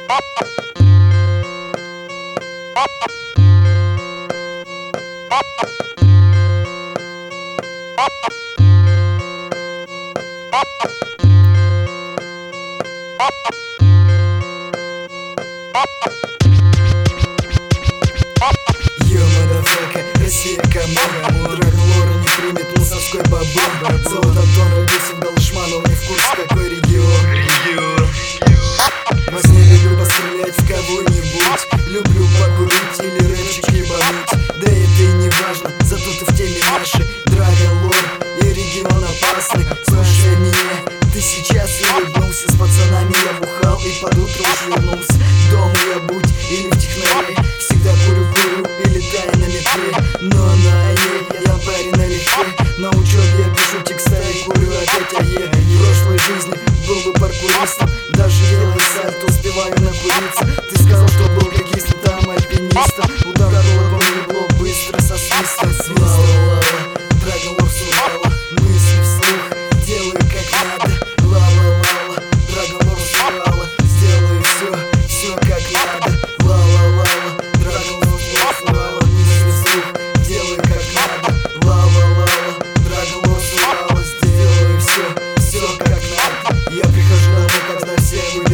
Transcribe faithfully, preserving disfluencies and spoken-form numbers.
Йо, мадафака, Россия, Камора. Драгонлора не примет мусорской бабон. Золототон родился в Галышман, он не в курсе, какой регион. Во сне люблю пострелять в кого-нибудь. Люблю покурить или рэпчик ебануть. Да это и не важно, зато ты в теме нашей. Драгонлор и регион опасный. Слушай меня, ты сейчас улыбнулся. С пацанами я бухал и под утро уж вернулся. Дома я будь или в технаре. Всегда курю-курю и летаю на метре. Но на АЕ я парень налегке. На учебе я пишу текста и курю опять АЕ. В прошлой жизни был бы паркуристом. Даже делая сальто успеваю накуриться. Ты сказал, что был как если там альпинистом. Удар кулаком ебло быстро со свистом. Ла-ла-ла-ла, Драгонлор с Урала. Мысли вслух, делаю как надо. Ла-ла-ла-ла, Драгонлор с Урала. Сделаю все, все как надо. Ла-ла-ла-ла, Драгонлор с Урала. Мысли вслух, делаю как надо. Ла-ла-ла-ла, Драгонлор с Урала. Сделаю все, все как надо. Я прихожу домой, когда все вы